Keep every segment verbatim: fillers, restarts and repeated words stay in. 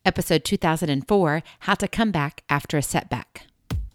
episode two thousand four, How to Come Back After a Setback.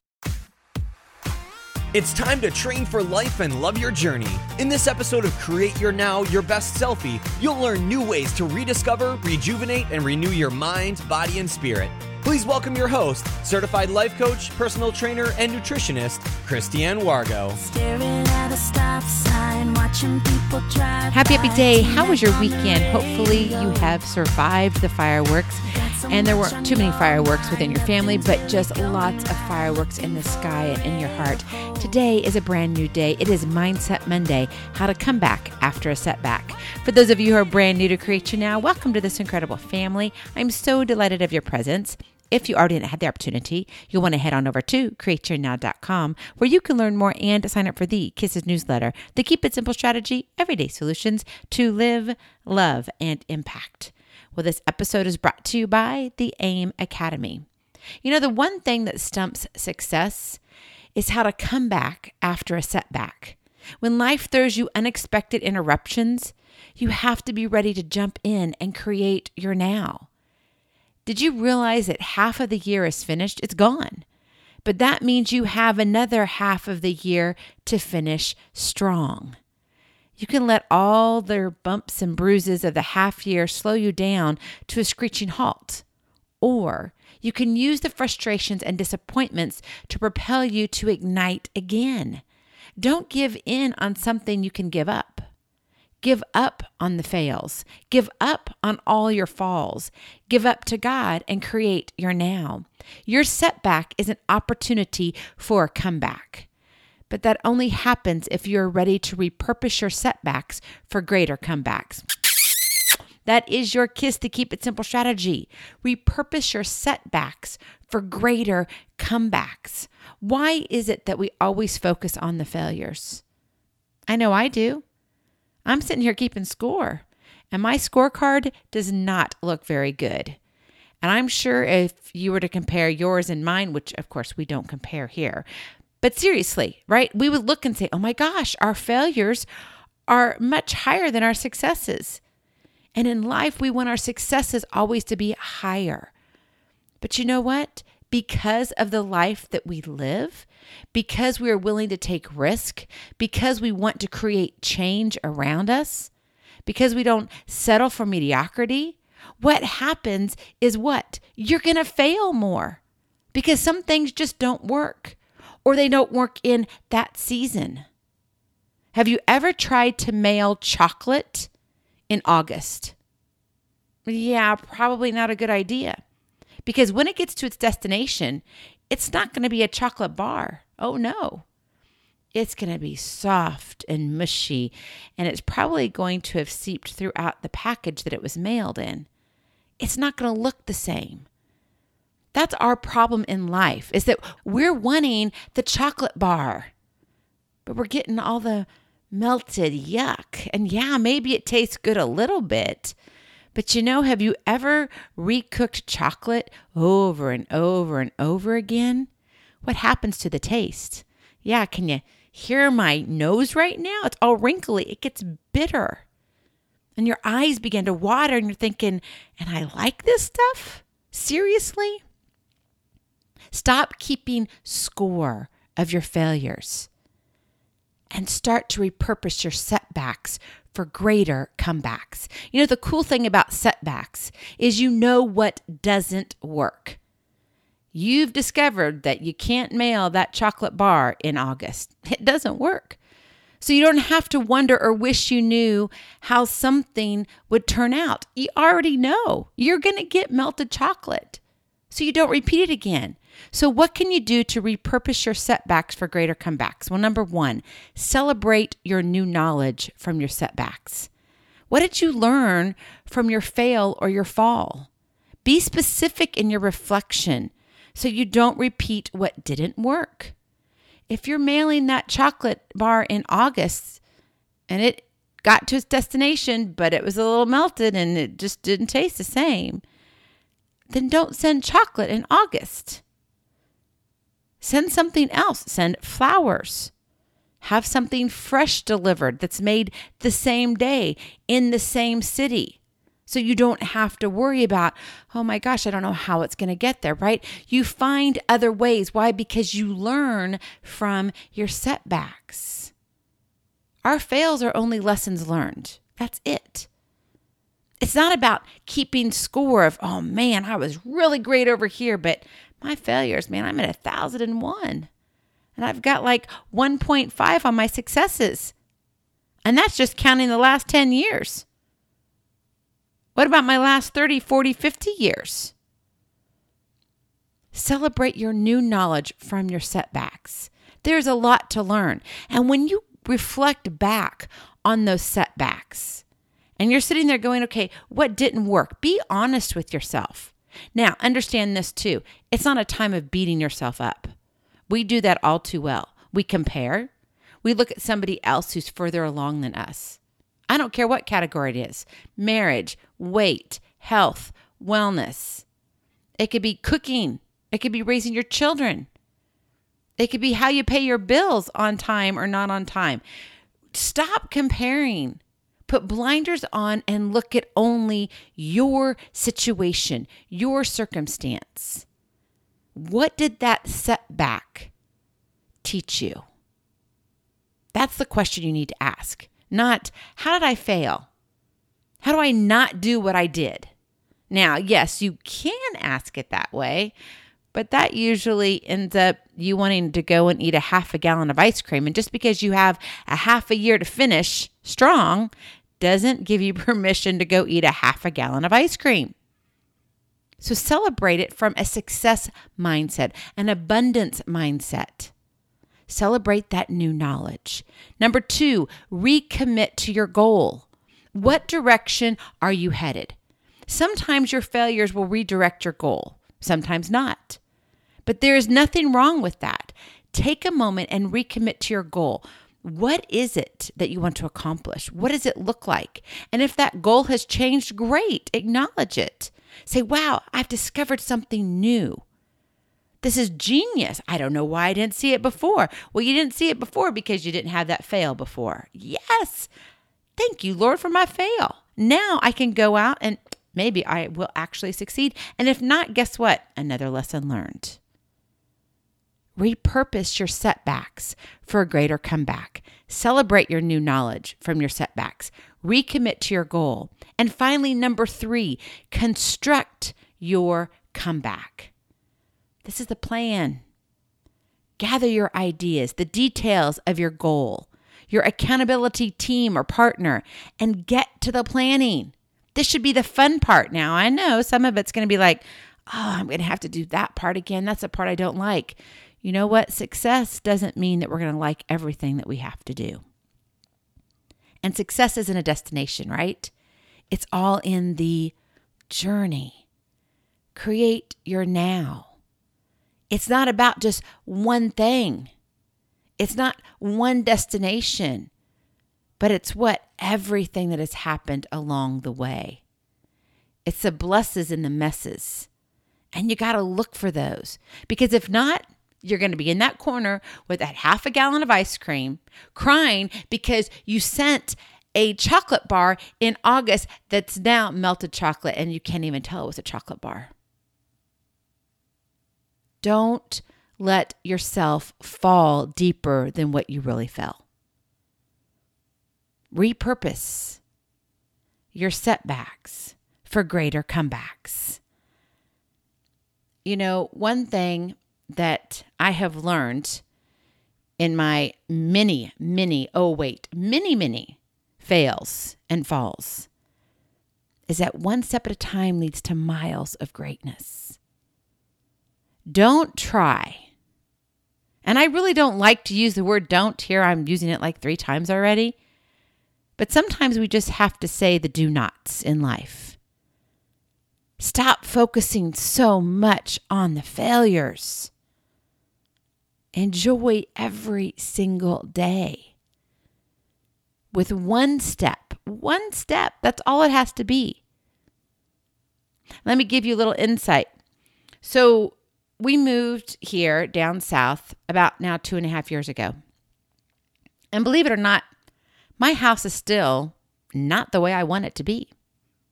It's time to train for life and love your journey. In this episode of Create Your Now, Your Best Selfie, you'll learn new ways to rediscover, rejuvenate, and renew your mind, body, and spirit. Please welcome your host, certified life coach, personal trainer, and nutritionist, Christiane Wargo. Staring at a stop sign, watching people drive. Happy, happy day. How was your weekend? Hopefully you have survived the fireworks. And there weren't too many fireworks within your family, but just lots of fireworks in the sky and in your heart. Today is a brand new day. It is Mindset Monday, how to come back after a setback. For those of you who are brand new to Create Your Now, welcome to this incredible family. I'm so delighted of your presence. If you already had the opportunity, you'll want to head on over to create your now dot com, where you can learn more and sign up for the Kisses newsletter, the Keep It Simple strategy, everyday solutions to live, love, and impact. Well, this episode is brought to you by the AIM Academy. You know, the one thing that stumps success is how to come back after a setback. When life throws you unexpected interruptions, you have to be ready to jump in and create your now. Did you realize that half of the year is finished? It's gone. But that means you have another half of the year to finish strong. You can let all the bumps and bruises of the half year slow you down to a screeching halt. Or you can use the frustrations and disappointments to propel you to ignite again. Don't give in on something you can give up. Give up on the fails. Give up on all your falls. Give up to God and create your now. Your setback is an opportunity for a comeback. But that only happens if you're ready to repurpose your setbacks for greater comebacks. That is your Kiss to Keep It Simple strategy. Repurpose your setbacks for greater comebacks. Why is it that we always focus on the failures? I know I do. I'm sitting here keeping score, and my scorecard does not look very good. And I'm sure if you were to compare yours and mine, which of course we don't compare here, but seriously, right? We would look and say, oh my gosh, our failures are much higher than our successes. And in life, we want our successes always to be higher. But you know what? Because of the life that we live, because we are willing to take risk, because we want to create change around us, because we don't settle for mediocrity, what happens is what? You're going to fail more because some things just don't work. Or they don't work in that season. Have you ever tried to mail chocolate in August? Yeah, probably not a good idea. Because when it gets to its destination, it's not going to be a chocolate bar. Oh no. It's going to be soft and mushy, and it's probably going to have seeped throughout the package that it was mailed in. It's not going to look the same. That's our problem in life, is that we're wanting the chocolate bar, but we're getting all the melted yuck. And yeah, maybe it tastes good a little bit, but you know, have you ever recooked chocolate over and over and over again? What happens to the taste? Yeah, can you hear my nose right now? It's all wrinkly. It gets bitter. And your eyes begin to water and you're thinking, and I like this stuff? Seriously? Stop keeping score of your failures and start to repurpose your setbacks for greater comebacks. You know, the cool thing about setbacks is you know what doesn't work. You've discovered that you can't mail that chocolate bar in August. It doesn't work. So you don't have to wonder or wish you knew how something would turn out. You already know you're going to get melted chocolate. So you don't repeat it again. So what can you do to repurpose your setbacks for greater comebacks? Well, number one, celebrate your new knowledge from your setbacks. What did you learn from your fail or your fall? Be specific in your reflection so you don't repeat what didn't work. If you're mailing that chocolate bar in August and it got to its destination, but it was a little melted and it just didn't taste the same, then don't send chocolate in August. Send something else. Send flowers. Have something fresh delivered that's made the same day in the same city So you don't have to worry about, oh my gosh, I don't know how it's going to get there, right? You find other ways. Why? Because you learn from your setbacks. Our fails are only lessons learned. That's it. It's not about keeping score of, oh man, I was really great over here, but my failures, man, I'm at a thousand and one. And I've got like one point five on my successes. And that's just counting the last ten years. What about my last thirty, forty, fifty years? Celebrate your new knowledge from your setbacks. There's a lot to learn. And when you reflect back on those setbacks and you're sitting there going, okay, what didn't work? Be honest with yourself. Now, understand this too. It's not a time of beating yourself up. We do that all too well. We compare. We look at somebody else who's further along than us. I don't care what category it is. Marriage, weight, health, wellness. It could be cooking. It could be raising your children. It could be how you pay your bills on time or not on time. Stop comparing. Put blinders on and look at only your situation, your circumstance. What did that setback teach you? That's the question you need to ask. Not, how did I fail? How do I not do what I did? Now, yes, you can ask it that way, but that usually ends up you wanting to go and eat a half a gallon of ice cream. And just because you have a half a year to finish strong doesn't give you permission to go eat a half a gallon of ice cream. So celebrate it from a success mindset, an abundance mindset. Celebrate that new knowledge. Number two, recommit to your goal. What direction are you headed? Sometimes your failures will redirect your goal, sometimes not. But there is nothing wrong with that. Take a moment and recommit to your goal. What is it that you want to accomplish? What does it look like? And if that goal has changed, great, acknowledge it. Say, wow, I've discovered something new. This is genius. I don't know why I didn't see it before. Well, you didn't see it before because you didn't have that fail before. Yes. Thank you, Lord, for my fail. Now I can go out and maybe I will actually succeed. And if not, guess what? Another lesson learned. Repurpose your setbacks for a greater comeback. Celebrate your new knowledge from your setbacks. Recommit to your goal. And finally, number three, construct your comeback. This is the plan. Gather your ideas, the details of your goal, your accountability team or partner, and get to the planning. This should be the fun part. Now, I know some of it's going to be like, oh, I'm going to have to do that part again. That's the part I don't like. You know what? Success doesn't mean that we're going to like everything that we have to do. And success isn't a destination, right? It's all in the journey. Create your now. It's not about just one thing. It's not one destination, but it's what everything that has happened along the way. It's the blesses and the messes. And you got to look for those, because if not, you're going to be in that corner with that half a gallon of ice cream, crying because you sent a chocolate bar in August that's now melted chocolate and you can't even tell it was a chocolate bar. Don't let yourself fall deeper than what you really fell. Repurpose your setbacks for greater comebacks. You know, one thing that I have learned in my many, many, oh wait, many, many fails and falls is that one step at a time leads to miles of greatness. Don't try. And I really don't like to use the word don't here. I'm using it like three times already. But sometimes we just have to say the do nots in life. Stop focusing so much on the failures. Enjoy every single day. With one step, one step, that's all it has to be. Let me give you a little insight. So we moved here down south about now two and a half years ago. And believe it or not, my house is still not the way I want it to be.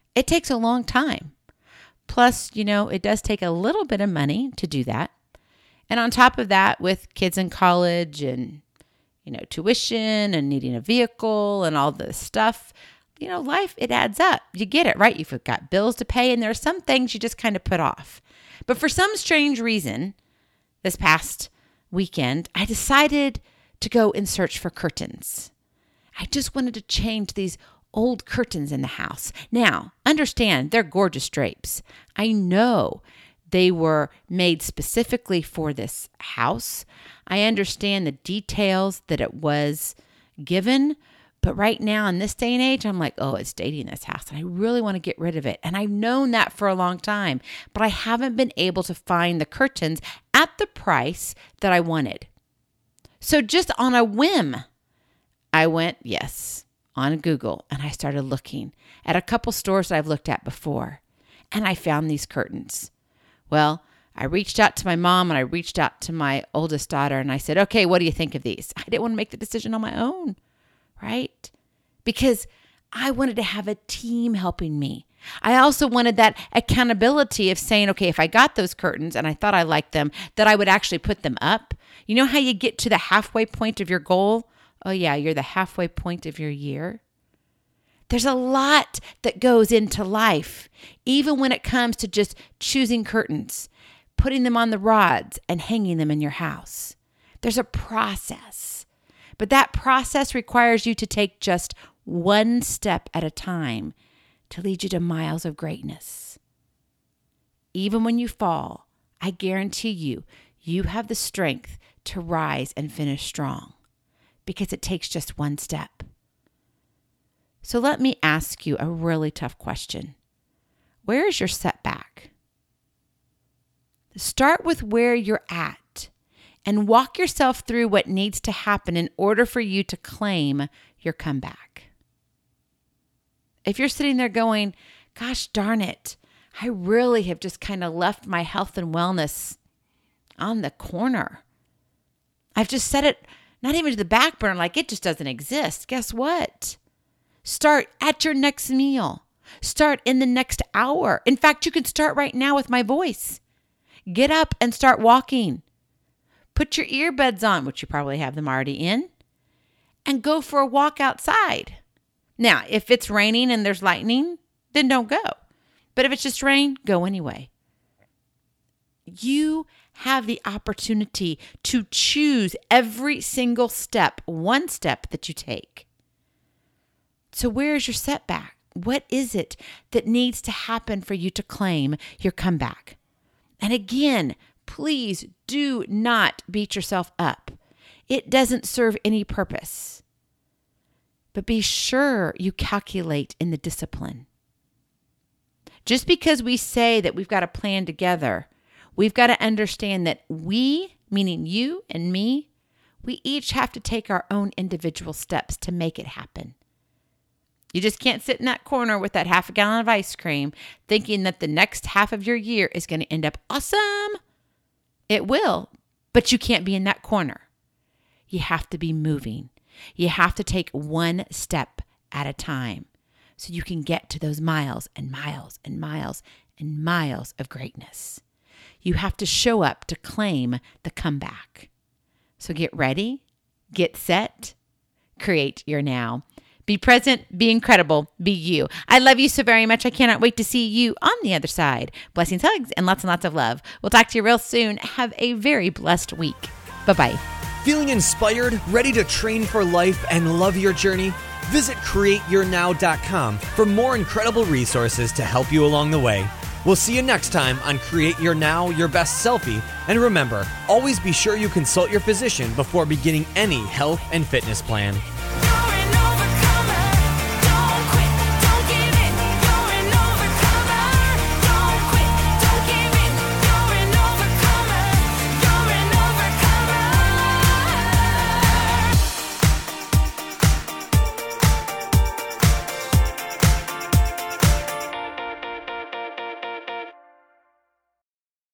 It takes a long time. Plus, you know, it does take a little bit of money to do that. And on top of that, with kids in college and, you know, tuition and needing a vehicle and all this stuff, you know, life, it adds up. You get it, right? You've got bills to pay, and there are some things you just kind of put off. But for some strange reason, this past weekend, I decided to go and search for curtains. I just wanted to change these old curtains in the house. Now, understand, they're gorgeous drapes. I know they were made specifically for this house. I understand the details that it was given. But right now, in this day and age, I'm like, oh, it's dating this house, and I really want to get rid of it. And I've known that for a long time, but I haven't been able to find the curtains at the price that I wanted. So just on a whim, I went, yes, on Google, and I started looking at a couple stores that I've looked at before, and I found these curtains. Well, I reached out to my mom, and I reached out to my oldest daughter, and I said, okay, what do you think of these? I didn't want to make the decision on my own. Right? Because I wanted to have a team helping me. I also wanted that accountability of saying, okay, if I got those curtains and I thought I liked them, that I would actually put them up. You know how you get to the halfway point of your goal? Oh yeah, you're the halfway point of your year. There's a lot that goes into life, even when it comes to just choosing curtains, putting them on the rods and hanging them in your house. There's a process. But that process requires you to take just one step at a time to lead you to miles of greatness. Even when you fall, I guarantee you, you have the strength to rise and finish strong because it takes just one step. So let me ask you a really tough question. Where is your setback? Start with where you're at. And walk yourself through what needs to happen in order for you to claim your comeback. If you're sitting there going, gosh darn it, I really have just kind of left my health and wellness on the corner. I've just set it not even to the back burner, like it just doesn't exist. Guess what? Start at your next meal. Start in the next hour. In fact, you can start right now with my voice. Get up and start walking. Put your earbuds on, which you probably have them already in, and go for a walk outside. Now, if it's raining and there's lightning, then don't go. But if it's just rain, go anyway. You have the opportunity to choose every single step, one step that you take. So where is your setback? What is it that needs to happen for you to claim your comeback? And again, please do not beat yourself up. It doesn't serve any purpose. But be sure you calculate in the discipline. Just because we say that we've got a plan together, we've got to understand that we, meaning you and me, we each have to take our own individual steps to make it happen. You just can't sit in that corner with that half a gallon of ice cream thinking that the next half of your year is going to end up awesome. It will, but you can't be in that corner. You have to be moving. You have to take one step at a time so you can get to those miles and miles and miles and miles of greatness. You have to show up to claim the comeback. So get ready, get set, create your now. Be present, be incredible, be you. I love you so very much. I cannot wait to see you on the other side. Blessings, hugs, and lots and lots of love. We'll talk to you real soon. Have a very blessed week. Bye-bye. Feeling inspired, ready to train for life and love your journey? Visit create your now dot com for more incredible resources to help you along the way. We'll see you next time on Create Your Now, Your Best Selfie. And remember, always be sure you consult your physician before beginning any health and fitness plan.